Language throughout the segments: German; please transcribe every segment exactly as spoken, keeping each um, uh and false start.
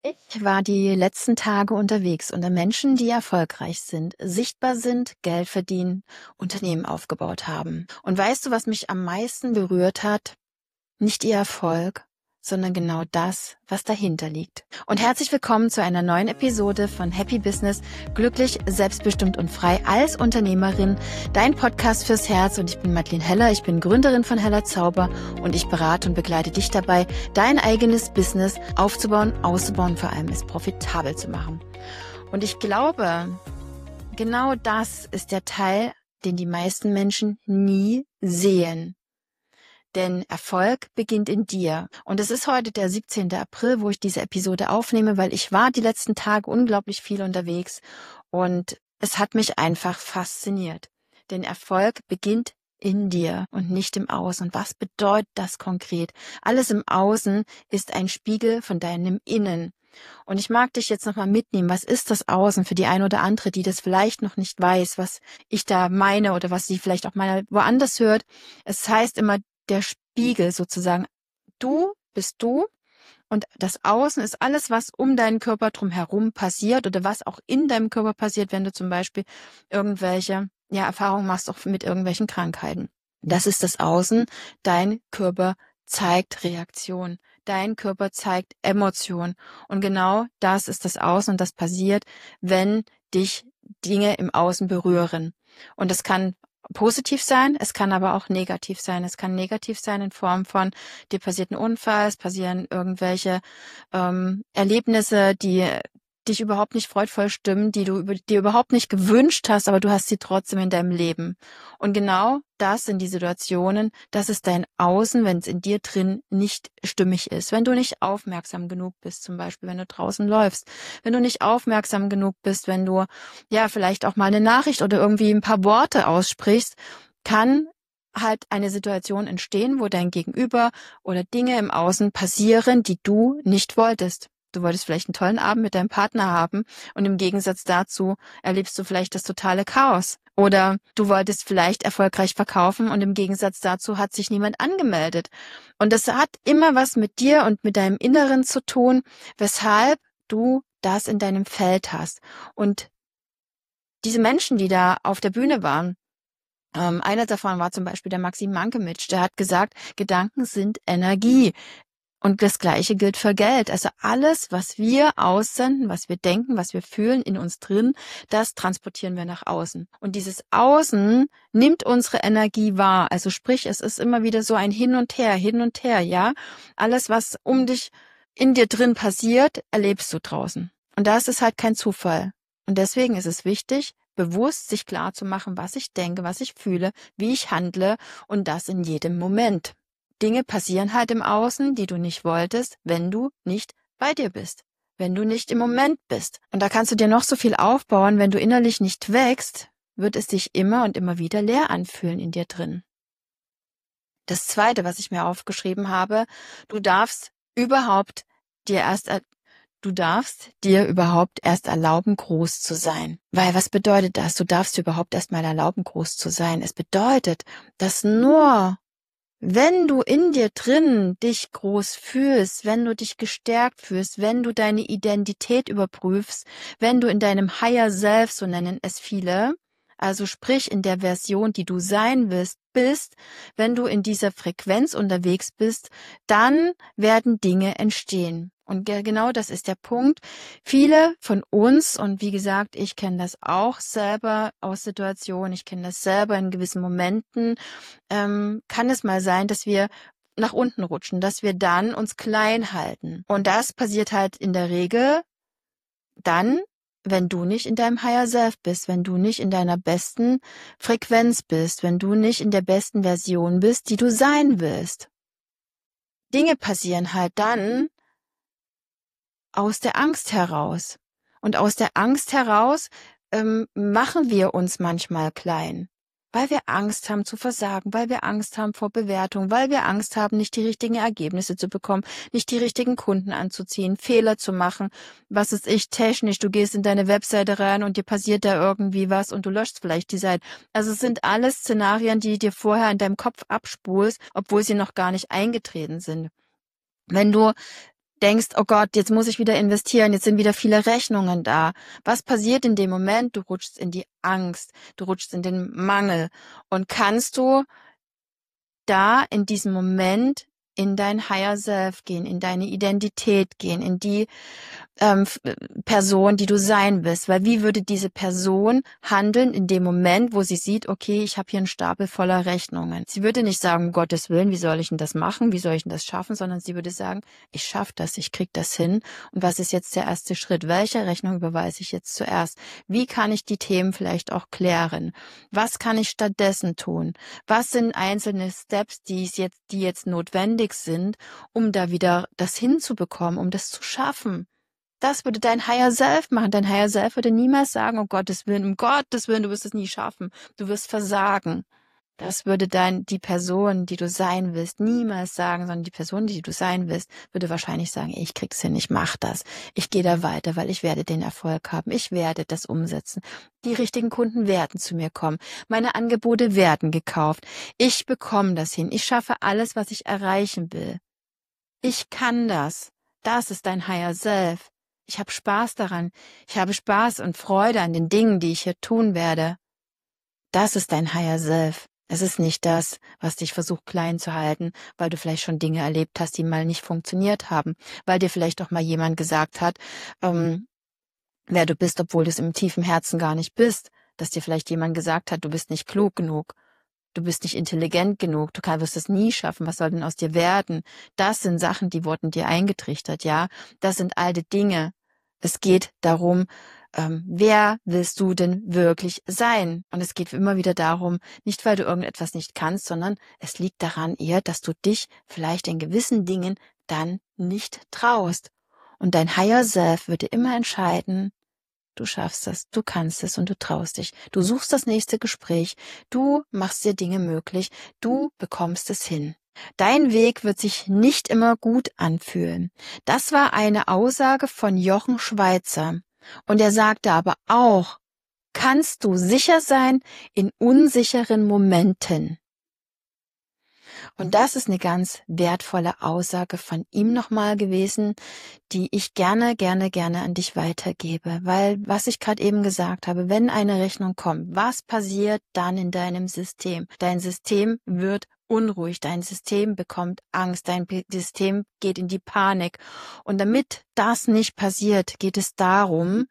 Ich war die letzten Tage unterwegs unter Menschen, die erfolgreich sind, sichtbar sind, Geld verdienen, Unternehmen aufgebaut haben. Und weißt du, was mich am meisten berührt hat? Nicht ihr Erfolg, sondern genau das, was dahinter liegt. Und herzlich willkommen zu einer neuen Episode von Happy Business, glücklich, selbstbestimmt und frei als Unternehmerin, dein Podcast fürs Herz. Und ich bin Madeleine Heller, ich bin Gründerin von Heller Zauber und ich berate und begleite dich dabei, dein eigenes Business aufzubauen, auszubauen und vor allem es profitabel zu machen. Und ich glaube, genau das ist der Teil, den die meisten Menschen nie sehen. Denn Erfolg beginnt in dir. Und es ist heute der siebzehnten April, wo ich diese Episode aufnehme, weil ich war die letzten Tage unglaublich viel unterwegs und es hat mich einfach fasziniert. Denn Erfolg beginnt in dir und nicht im Außen. Und was bedeutet das konkret? Alles im Außen ist ein Spiegel von deinem Innen. Und ich mag dich jetzt nochmal mitnehmen. Was ist das Außen für die eine oder andere, die das vielleicht noch nicht weiß, was ich da meine oder was sie vielleicht auch mal woanders hört? Es heißt immer, der Spiegel sozusagen. Du bist du und das Außen ist alles, was um deinen Körper drumherum passiert oder was auch in deinem Körper passiert, wenn du zum Beispiel irgendwelche ja, Erfahrungen machst, auch mit irgendwelchen Krankheiten. Das ist das Außen. Dein Körper zeigt Reaktion. Dein Körper zeigt Emotion. Und genau das ist das Außen und das passiert, wenn dich Dinge im Außen berühren. Und das kann positiv sein, es kann aber auch negativ sein. Es kann negativ sein in Form von, dir passiert ein Unfall, es passieren irgendwelche ähm, Erlebnisse, die dich überhaupt nicht freudvoll stimmen, die du dir überhaupt nicht gewünscht hast, aber du hast sie trotzdem in deinem Leben. Und genau das sind die Situationen, das ist dein Außen, wenn es in dir drin nicht stimmig ist. Wenn du nicht aufmerksam genug bist, zum Beispiel, wenn du draußen läufst, wenn du nicht aufmerksam genug bist, wenn du ja vielleicht auch mal eine Nachricht oder irgendwie ein paar Worte aussprichst, kann halt eine Situation entstehen, wo dein Gegenüber oder Dinge im Außen passieren, die du nicht wolltest. Du wolltest vielleicht einen tollen Abend mit deinem Partner haben und im Gegensatz dazu erlebst du vielleicht das totale Chaos. Oder du wolltest vielleicht erfolgreich verkaufen und im Gegensatz dazu hat sich niemand angemeldet. Und das hat immer was mit dir und mit deinem Inneren zu tun, weshalb du das in deinem Feld hast. Und diese Menschen, die da auf der Bühne waren, ähm, einer davon war zum Beispiel der Maxim Mankiewicz, der hat gesagt, Gedanken sind Energie. Und das Gleiche gilt für Geld. Also alles, was wir aussenden, was wir denken, was wir fühlen in uns drin, das transportieren wir nach außen. Und dieses Außen nimmt unsere Energie wahr. Also sprich, es ist immer wieder so ein Hin und Her, hin und her, ja. Alles, was um dich in dir drin passiert, erlebst du draußen. Und das ist halt kein Zufall. Und deswegen ist es wichtig, bewusst sich klar zu machen, was ich denke, was ich fühle, wie ich handle und das in jedem Moment. Dinge passieren halt im Außen, die du nicht wolltest, wenn du nicht bei dir bist, wenn du nicht im Moment bist. Und da kannst du dir noch so viel aufbauen, wenn du innerlich nicht wächst, wird es sich immer und immer wieder leer anfühlen in dir drin. Das Zweite, was ich mir aufgeschrieben habe, du darfst überhaupt dir erst, du darfst dir überhaupt erst erlauben, groß zu sein. Weil was bedeutet das? Du darfst dir überhaupt erst mal erlauben, groß zu sein. Es bedeutet, dass nur wenn du in dir drin dich groß fühlst, wenn du dich gestärkt fühlst, wenn du deine Identität überprüfst, wenn du in deinem Higher Self, so nennen es viele, also sprich in der Version, die du sein willst, bist, wenn du in dieser Frequenz unterwegs bist, dann werden Dinge entstehen. Und genau das ist der Punkt. Viele von uns, und wie gesagt, ich kenne das auch selber aus Situationen, ich kenne das selber in gewissen Momenten, ähm, kann es mal sein, dass wir nach unten rutschen, dass wir dann uns klein halten. Und das passiert halt in der Regel dann, wenn du nicht in deinem Higher Self bist, wenn du nicht in deiner besten Frequenz bist, wenn du nicht in der besten Version bist, die du sein willst. Dinge passieren halt dann aus der Angst heraus. Und aus der Angst heraus ähm, machen wir uns manchmal klein, weil wir Angst haben zu versagen, weil wir Angst haben vor Bewertung, weil wir Angst haben, nicht die richtigen Ergebnisse zu bekommen, nicht die richtigen Kunden anzuziehen, Fehler zu machen, was ist ich technisch, du gehst in deine Webseite rein und dir passiert da irgendwie was und du löschst vielleicht die Seite. Also es sind alles Szenarien, die dir vorher in deinem Kopf abspulst, obwohl sie noch gar nicht eingetreten sind. Wenn du denkst, oh Gott, jetzt muss ich wieder investieren, jetzt sind wieder viele Rechnungen da. Was passiert in dem Moment? Du rutschst in die Angst, du rutschst in den Mangel. Und kannst du da in diesem Moment in dein Higher Self gehen, in deine Identität gehen, in die ähm, Person, die du sein willst. Weil wie würde diese Person handeln in dem Moment, wo sie sieht, okay, ich habe hier einen Stapel voller Rechnungen. Sie würde nicht sagen, um Gottes Willen, wie soll ich denn das machen, wie soll ich denn das schaffen, sondern sie würde sagen, ich schaffe das, ich krieg das hin. Und was ist jetzt der erste Schritt? Welche Rechnung überweise ich jetzt zuerst? Wie kann ich die Themen vielleicht auch klären? Was kann ich stattdessen tun? Was sind einzelne Steps, die jetzt, die jetzt notwendig sind, um da wieder das hinzubekommen, um das zu schaffen? Das würde dein Higher Self machen. Dein Higher Self würde niemals sagen, um Gottes Willen, um Gottes Willen, du wirst es nie schaffen. Du wirst versagen. Das würde dein, die Person, die du sein willst, niemals sagen, sondern die Person, die du sein willst, würde wahrscheinlich sagen, ey, ich krieg's hin, ich mach das. Ich gehe da weiter, weil ich werde den Erfolg haben. Ich werde das umsetzen. Die richtigen Kunden werden zu mir kommen. Meine Angebote werden gekauft. Ich bekomme das hin. Ich schaffe alles, was ich erreichen will. Ich kann das. Das ist dein Higher Self. Ich habe Spaß daran. Ich habe Spaß und Freude an den Dingen, die ich hier tun werde. Das ist dein Higher Self. Es ist nicht das, was dich versucht klein zu halten, weil du vielleicht schon Dinge erlebt hast, die mal nicht funktioniert haben, weil dir vielleicht auch mal jemand gesagt hat, ähm, wer du bist, obwohl du es im tiefen Herzen gar nicht bist, dass dir vielleicht jemand gesagt hat, du bist nicht klug genug. Du bist nicht intelligent genug, du wirst es nie schaffen, was soll denn aus dir werden? Das sind Sachen, die wurden dir eingetrichtert, ja? Das sind alte Dinge. Es geht darum, ähm, wer willst du denn wirklich sein? Und es geht immer wieder darum, nicht weil du irgendetwas nicht kannst, sondern es liegt daran eher, dass du dich vielleicht in gewissen Dingen dann nicht traust. Und dein Higher Self wird dir immer entscheiden, du schaffst es, du kannst es und du traust dich. Du suchst das nächste Gespräch, du machst dir Dinge möglich, du bekommst es hin. Dein Weg wird sich nicht immer gut anfühlen. Das war eine Aussage von Jochen Schweizer. Und er sagte aber auch, kannst du sicher sein in unsicheren Momenten. Und das ist eine ganz wertvolle Aussage von ihm nochmal gewesen, die ich gerne, gerne, gerne an dich weitergebe. Weil, was ich gerade eben gesagt habe, wenn eine Rechnung kommt, was passiert dann in deinem System? Dein System wird unruhig, dein System bekommt Angst, dein System geht in die Panik. Und damit das nicht passiert, geht es darum,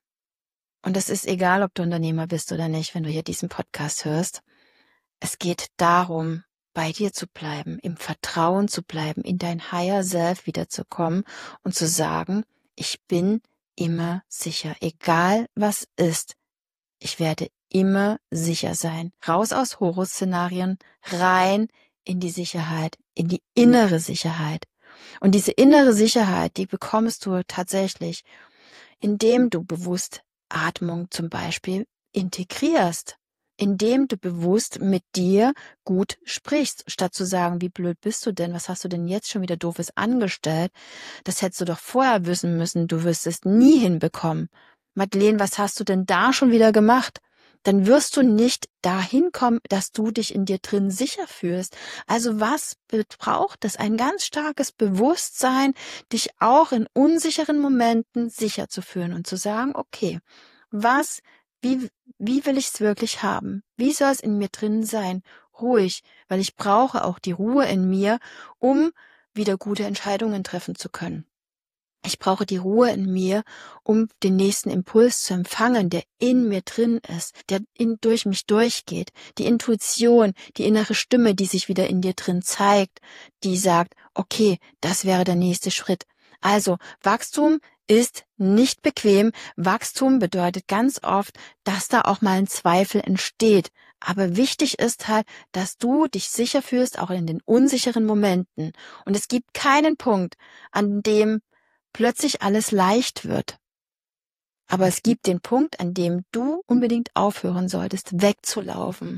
und es ist egal, ob du Unternehmer bist oder nicht, wenn du hier diesen Podcast hörst, es geht darum, bei dir zu bleiben, im Vertrauen zu bleiben, in dein Higher Self wiederzukommen und zu sagen, ich bin immer sicher, egal was ist, ich werde immer sicher sein. Raus aus Horrorszenarien, rein in die Sicherheit, in die innere Sicherheit. Und diese innere Sicherheit, die bekommst du tatsächlich, indem du bewusst Atmung zum Beispiel integrierst. Indem du bewusst mit dir gut sprichst, statt zu sagen, wie blöd bist du denn, was hast du denn jetzt schon wieder Doofes angestellt? Das hättest du doch vorher wissen müssen, du wirst es nie hinbekommen. Madeleine, was hast du denn da schon wieder gemacht? Dann wirst du nicht dahin kommen, dass du dich in dir drin sicher fühlst. Also was braucht es? Ein ganz starkes Bewusstsein, dich auch in unsicheren Momenten sicher zu fühlen und zu sagen, okay, was Wie, wie will ich es wirklich haben? Wie soll es in mir drin sein? Ruhig, weil ich brauche auch die Ruhe in mir, um wieder gute Entscheidungen treffen zu können. Ich brauche die Ruhe in mir, um den nächsten Impuls zu empfangen, der in mir drin ist, der in, durch mich durchgeht. Die Intuition, die innere Stimme, die sich wieder in dir drin zeigt, die sagt, okay, das wäre der nächste Schritt. Also, Wachstum ist nicht bequem. Wachstum bedeutet ganz oft, dass da auch mal ein Zweifel entsteht. Aber wichtig ist halt, dass du dich sicher fühlst, auch in den unsicheren Momenten. Und es gibt keinen Punkt, an dem plötzlich alles leicht wird. Aber es gibt den Punkt, an dem du unbedingt aufhören solltest, wegzulaufen.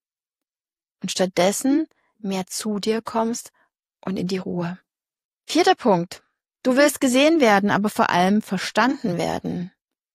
Und stattdessen mehr zu dir kommst und in die Ruhe. Vierter Punkt. Du willst gesehen werden, aber vor allem verstanden werden.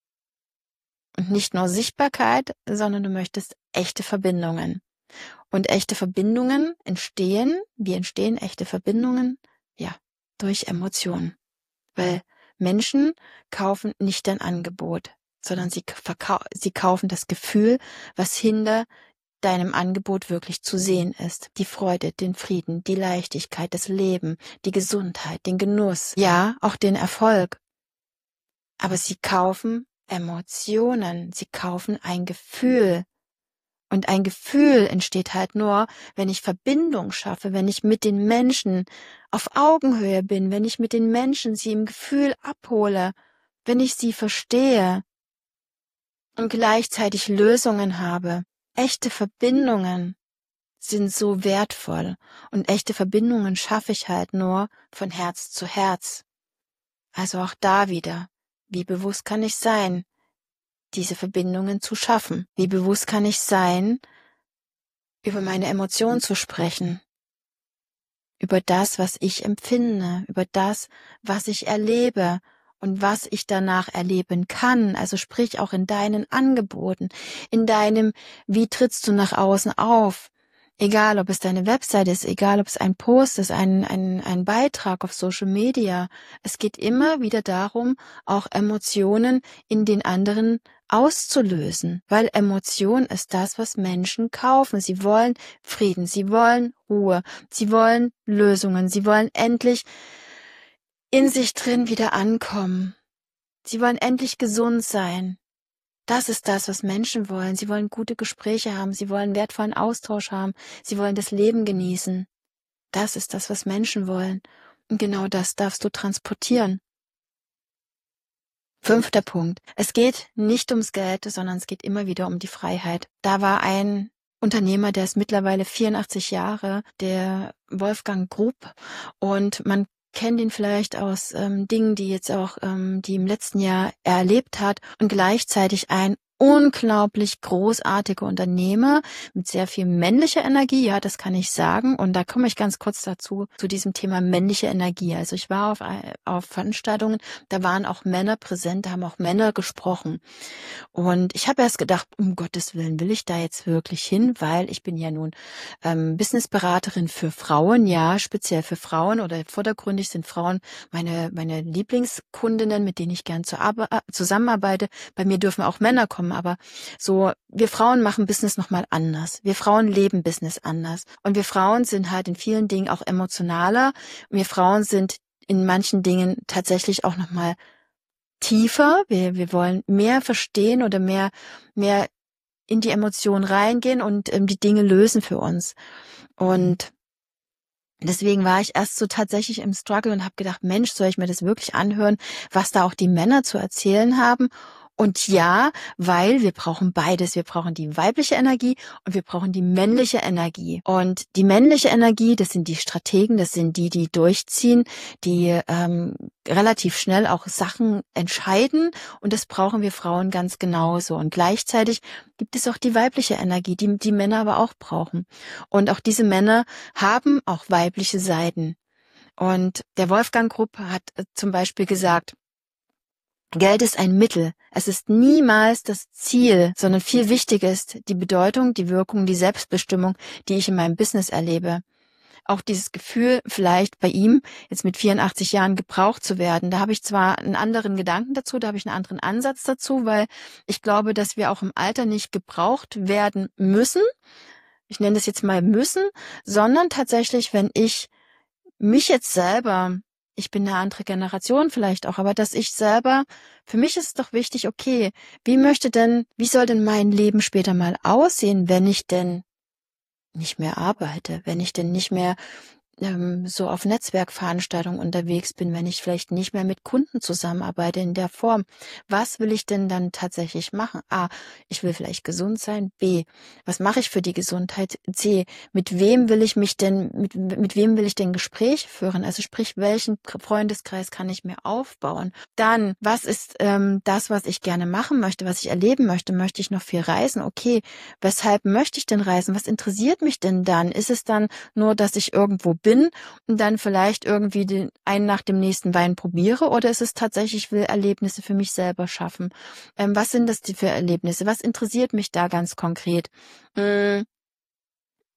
Und nicht nur Sichtbarkeit, sondern du möchtest echte Verbindungen. Und echte Verbindungen entstehen, wie entstehen echte Verbindungen? Ja, durch Emotionen. Weil Menschen kaufen nicht dein Angebot, sondern sie, verkau- sie kaufen das Gefühl, was hinter deinem Angebot wirklich zu sehen ist. Die Freude, den Frieden, die Leichtigkeit, das Leben, die Gesundheit, den Genuss, ja, auch den Erfolg. Aber sie kaufen Emotionen, sie kaufen ein Gefühl. Und ein Gefühl entsteht halt nur, wenn ich Verbindung schaffe, wenn ich mit den Menschen auf Augenhöhe bin, wenn ich mit den Menschen sie im Gefühl abhole, wenn ich sie verstehe und gleichzeitig Lösungen habe. Echte Verbindungen sind so wertvoll und echte Verbindungen schaffe ich halt nur von Herz zu Herz. Also auch da wieder, wie bewusst kann ich sein, diese Verbindungen zu schaffen? Wie bewusst kann ich sein, über meine Emotionen zu sprechen? Über das, was ich empfinde, über das, was ich erlebe und was ich danach erleben kann, also sprich auch in deinen Angeboten, in deinem, wie trittst du nach außen auf, egal ob es deine Website ist, egal ob es ein Post ist, ein, ein, ein Beitrag auf Social Media, es geht immer wieder darum, auch Emotionen in den anderen auszulösen, weil Emotion ist das, was Menschen kaufen. Sie wollen Frieden, sie wollen Ruhe, sie wollen Lösungen, sie wollen endlich in sich drin wieder ankommen. Sie wollen endlich gesund sein. Das ist das, was Menschen wollen. Sie wollen gute Gespräche haben, sie wollen wertvollen Austausch haben, sie wollen das Leben genießen. Das ist das, was Menschen wollen. Und genau das darfst du transportieren. Fünfter Punkt. Es geht nicht ums Geld, sondern es geht immer wieder um die Freiheit. Da war ein Unternehmer, der ist mittlerweile vierundachtzig Jahre, der Wolfgang Grub, und man kennt ihn vielleicht aus ähm, Dingen, die jetzt auch, ähm, die im letzten Jahr er erlebt hat, und gleichzeitig ein unglaublich großartiger Unternehmer mit sehr viel männlicher Energie, ja, das kann ich sagen. Und da komme ich ganz kurz dazu, zu diesem Thema männliche Energie. Also ich war auf, auf Veranstaltungen, da waren auch Männer präsent, da haben auch Männer gesprochen. Und ich habe erst gedacht, um Gottes Willen, will ich da jetzt wirklich hin? Weil ich bin ja nun ähm, Businessberaterin für Frauen, ja, speziell für Frauen, oder vordergründig sind Frauen meine meine Lieblingskundinnen, mit denen ich gern zu arbe- äh, zusammenarbeite. Bei mir dürfen auch Männer kommen, aber so, wir Frauen machen Business nochmal anders. Wir Frauen leben Business anders. Und wir Frauen sind halt in vielen Dingen auch emotionaler. Wir Frauen sind in manchen Dingen tatsächlich auch nochmal tiefer. Wir, wir wollen mehr verstehen oder mehr, mehr in die Emotionen reingehen und ähm, die Dinge lösen für uns. Und deswegen war ich erst so tatsächlich im Struggle und habe gedacht, Mensch, soll ich mir das wirklich anhören, was da auch die Männer zu erzählen haben? Und ja, weil wir brauchen beides. Wir brauchen die weibliche Energie und wir brauchen die männliche Energie. Und die männliche Energie, das sind die Strategen, das sind die, die durchziehen, die ähm, relativ schnell auch Sachen entscheiden. Und das brauchen wir Frauen ganz genauso. Und gleichzeitig gibt es auch die weibliche Energie, die die Männer aber auch brauchen. Und auch diese Männer haben auch weibliche Seiten. Und der Wolfgang Grupp hat äh, zum Beispiel gesagt, Geld ist ein Mittel. Es ist niemals das Ziel, sondern viel wichtiger ist die Bedeutung, die Wirkung, die Selbstbestimmung, die ich in meinem Business erlebe. Auch dieses Gefühl, vielleicht bei ihm jetzt mit vierundachtzig Jahren gebraucht zu werden. Da habe ich zwar einen anderen Gedanken dazu, da habe ich einen anderen Ansatz dazu, weil ich glaube, dass wir auch im Alter nicht gebraucht werden müssen. Ich nenne das jetzt mal müssen, sondern tatsächlich, wenn ich mich jetzt selber, ich bin eine andere Generation vielleicht auch, aber dass ich selber, für mich ist es doch wichtig, okay, wie möchte denn, wie soll denn mein Leben später mal aussehen, wenn ich denn nicht mehr arbeite, wenn ich denn nicht mehr ähm, so auf Netzwerkveranstaltungen unterwegs bin, wenn ich vielleicht nicht mehr mit Kunden zusammenarbeite in der Form. Was will ich denn dann tatsächlich machen? A, ich will vielleicht gesund sein. B, was mache ich für die Gesundheit? C, mit wem will ich mich denn, mit, mit wem will ich denn Gespräche führen? Also sprich, welchen Freundeskreis kann ich mir aufbauen? Dann, was ist ähm, das, was ich gerne machen möchte, was ich erleben möchte? Möchte ich noch viel reisen? Okay, weshalb möchte ich denn reisen? Was interessiert mich denn dann? Ist es dann nur, dass ich irgendwo bin und dann vielleicht irgendwie den einen nach dem nächsten Wein probiere, oder ist es tatsächlich, ich will Erlebnisse für mich selber schaffen? Ähm, was sind das die für Erlebnisse? Was interessiert mich da ganz konkret? Hm,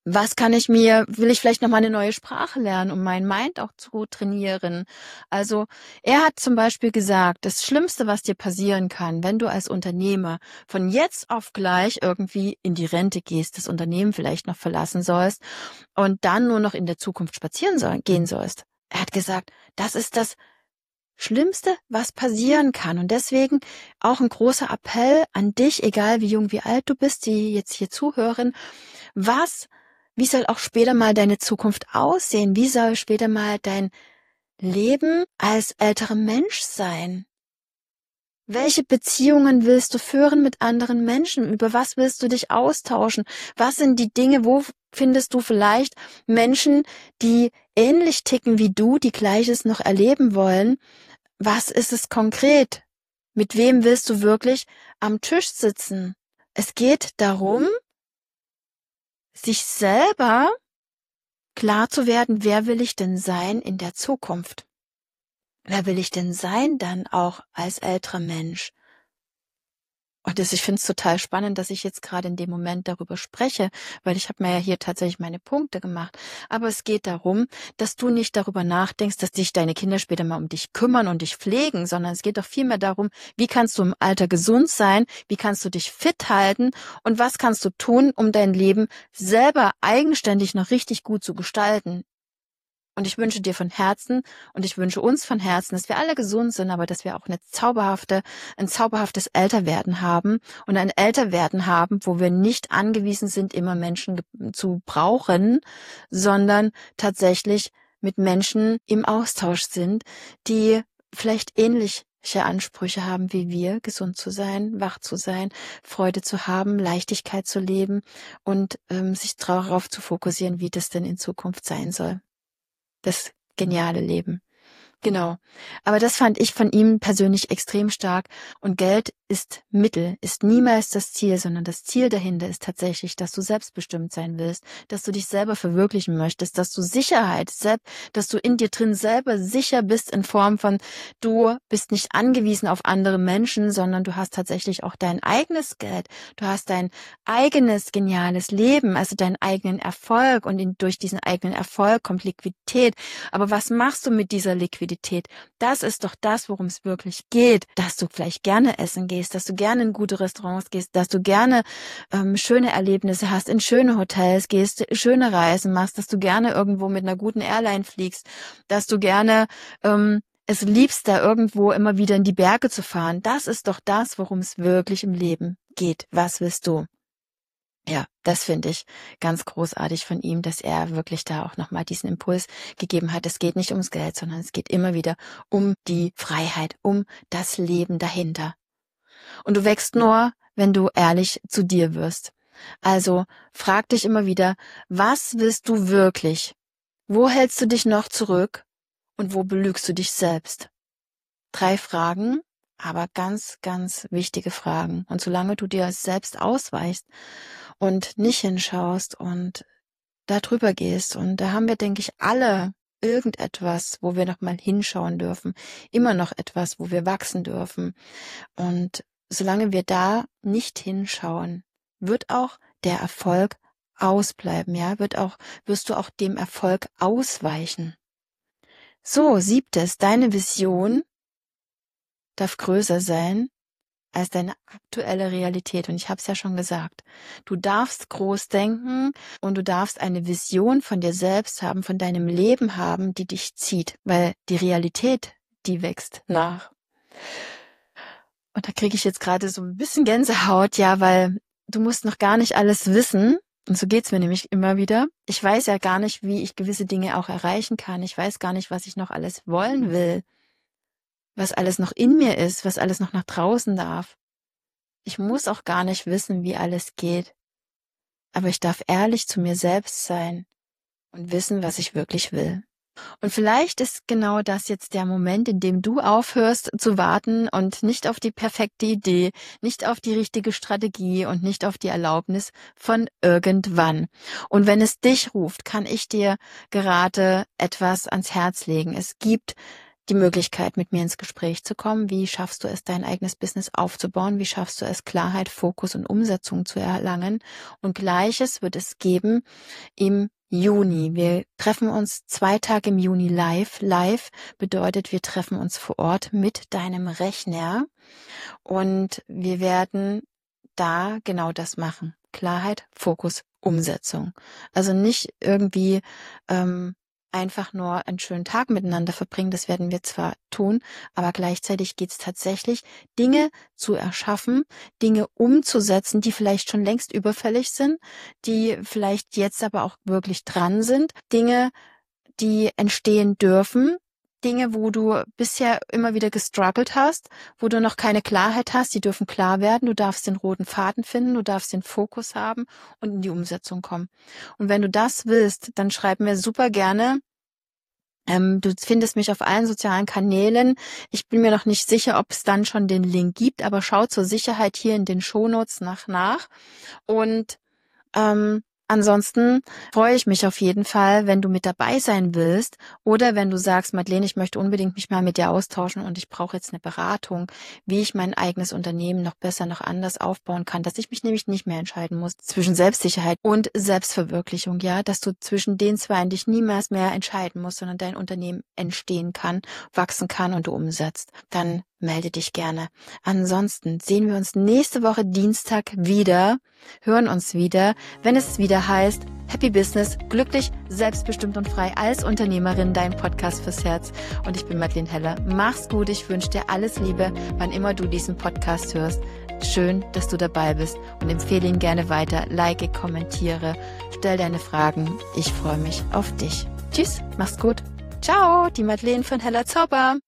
Was kann ich mir, will ich vielleicht noch mal eine neue Sprache lernen, um mein Mind auch zu trainieren? Also er hat zum Beispiel gesagt, das Schlimmste, was dir passieren kann, wenn du als Unternehmer von jetzt auf gleich irgendwie in die Rente gehst, das Unternehmen vielleicht noch verlassen sollst und dann nur noch in der Zukunft spazieren soll, gehen sollst. Er hat gesagt, das ist das Schlimmste, was passieren kann. Und deswegen auch ein großer Appell an dich, egal wie jung, wie alt du bist, die jetzt hier zuhören, was Wie soll auch später mal deine Zukunft aussehen? Wie soll später mal dein Leben als älterer Mensch sein? Welche Beziehungen willst du führen mit anderen Menschen? Über was willst du dich austauschen? Was sind die Dinge, wo findest du vielleicht Menschen, die ähnlich ticken wie du, die Gleiches noch erleben wollen? Was ist es konkret? Mit wem willst du wirklich am Tisch sitzen? Es geht darum, sich selber klar zu werden, wer will ich denn sein in der Zukunft? Wer will ich denn sein dann auch als älterer Mensch? Und das, ich finde es total spannend, dass ich jetzt gerade in dem Moment darüber spreche, weil ich habe mir ja hier tatsächlich meine Punkte gemacht. Aber es geht darum, dass du nicht darüber nachdenkst, dass dich deine Kinder später mal um dich kümmern und dich pflegen, sondern es geht doch vielmehr darum, wie kannst du im Alter gesund sein, wie kannst du dich fit halten und was kannst du tun, um dein Leben selber eigenständig noch richtig gut zu gestalten. Und ich wünsche dir von Herzen und ich wünsche uns von Herzen, dass wir alle gesund sind, aber dass wir auch eine zauberhafte, ein zauberhaftes Älterwerden haben und ein Älterwerden haben, wo wir nicht angewiesen sind, immer Menschen zu brauchen, sondern tatsächlich mit Menschen im Austausch sind, die vielleicht ähnliche Ansprüche haben wie wir, gesund zu sein, wach zu sein, Freude zu haben, Leichtigkeit zu leben und ähm, sich darauf zu fokussieren, wie das denn in Zukunft sein soll. Das geniale Leben. Genau. Aber das fand ich von ihm persönlich extrem stark. Und Geld ist Mittel, ist niemals das Ziel, sondern das Ziel dahinter ist tatsächlich, dass du selbstbestimmt sein willst, dass du dich selber verwirklichen möchtest, dass du Sicherheit, dass du in dir drin selber sicher bist in Form von, du bist nicht angewiesen auf andere Menschen, sondern du hast tatsächlich auch dein eigenes Geld. Du hast dein eigenes geniales Leben, also deinen eigenen Erfolg und in, durch diesen eigenen Erfolg kommt Liquidität. Aber was machst du mit dieser Liquidität? Das ist doch das, worum es wirklich geht, dass du vielleicht gerne essen gehst, dass du gerne in gute Restaurants gehst, dass du gerne ähm, schöne Erlebnisse hast, in schöne Hotels gehst, schöne Reisen machst, dass du gerne irgendwo mit einer guten Airline fliegst, dass du gerne ähm, es liebst, da irgendwo immer wieder in die Berge zu fahren. Das ist doch das, worum es wirklich im Leben geht. Was willst du? Ja, das finde ich ganz großartig von ihm, dass er wirklich da auch nochmal diesen Impuls gegeben hat. Es geht nicht ums Geld, sondern es geht immer wieder um die Freiheit, um das Leben dahinter. Und du wächst nur, wenn du ehrlich zu dir wirst. Also frag dich immer wieder, was willst du wirklich? Wo hältst du dich noch zurück? Und wo belügst du dich selbst? Drei Fragen, aber ganz, ganz wichtige Fragen. Und solange du dir selbst ausweichst und nicht hinschaust und da drüber gehst, und da haben wir, denke ich, alle irgendetwas, wo wir noch mal hinschauen dürfen, immer noch etwas, wo wir wachsen dürfen. Und solange wir da nicht hinschauen, wird auch der Erfolg ausbleiben, ja, wird auch, wirst du auch dem Erfolg ausweichen. So, siebtes, deine Vision darf größer sein als deine aktuelle Realität. Und ich habe es ja schon gesagt, du darfst groß denken und du darfst eine Vision von dir selbst haben, von deinem Leben haben, die dich zieht, weil die Realität, die wächst nach. Und da kriege ich jetzt gerade so ein bisschen Gänsehaut, ja, weil du musst noch gar nicht alles wissen. Und so geht's mir nämlich immer wieder. Ich weiß ja gar nicht, wie ich gewisse Dinge auch erreichen kann. Ich weiß gar nicht, was ich noch alles wollen will, was alles noch in mir ist, was alles noch nach draußen darf. Ich muss auch gar nicht wissen, wie alles geht. Aber ich darf ehrlich zu mir selbst sein und wissen, was ich wirklich will. Und vielleicht ist genau das jetzt der Moment, in dem du aufhörst zu warten und nicht auf die perfekte Idee, nicht auf die richtige Strategie und nicht auf die Erlaubnis von irgendwann. Und wenn es dich ruft, kann ich dir gerade etwas ans Herz legen. Es gibt die Möglichkeit, mit mir ins Gespräch zu kommen. Wie schaffst du es, dein eigenes Business aufzubauen? Wie schaffst du es, Klarheit, Fokus und Umsetzung zu erlangen? Und Gleiches wird es geben im Juni. Wir treffen uns zwei Tage im Juni live. Live bedeutet, wir treffen uns vor Ort mit deinem Rechner und wir werden da genau das machen. Klarheit, Fokus, Umsetzung. Also nicht irgendwie ähm, einfach nur einen schönen Tag miteinander verbringen, das werden wir zwar tun, aber gleichzeitig geht es tatsächlich, Dinge zu erschaffen, Dinge umzusetzen, die vielleicht schon längst überfällig sind, die vielleicht jetzt aber auch wirklich dran sind, Dinge, die entstehen dürfen, Dinge, wo du bisher immer wieder gestruggelt hast, wo du noch keine Klarheit hast, die dürfen klar werden, du darfst den roten Faden finden, du darfst den Fokus haben und in die Umsetzung kommen. Und wenn du das willst, dann schreib mir super gerne. Ähm, du findest mich auf allen sozialen Kanälen. Ich bin mir noch nicht sicher, ob es dann schon den Link gibt, aber schau zur Sicherheit hier in den Shownotes nach nach. Und ähm, ansonsten freue ich mich auf jeden Fall, wenn du mit dabei sein willst oder wenn du sagst, Madeleine, ich möchte unbedingt mich mal mit dir austauschen und ich brauche jetzt eine Beratung, wie ich mein eigenes Unternehmen noch besser, noch anders aufbauen kann, dass ich mich nämlich nicht mehr entscheiden muss zwischen Selbstsicherheit und Selbstverwirklichung, ja, dass du zwischen den zwei dich niemals mehr entscheiden musst, sondern dein Unternehmen entstehen kann, wachsen kann und du umsetzt. Dann melde dich gerne. Ansonsten sehen wir uns nächste Woche Dienstag wieder, hören uns wieder, wenn es wieder heißt Happy Business, glücklich, selbstbestimmt und frei als Unternehmerin, dein Podcast fürs Herz. Und ich bin Madeleine Heller. Mach's gut, ich wünsche dir alles Liebe, wann immer du diesen Podcast hörst. Schön, dass du dabei bist und empfehle ihn gerne weiter. Like, kommentiere, stell deine Fragen. Ich freue mich auf dich. Tschüss, mach's gut. Ciao, die Madeleine von Heller Zauber.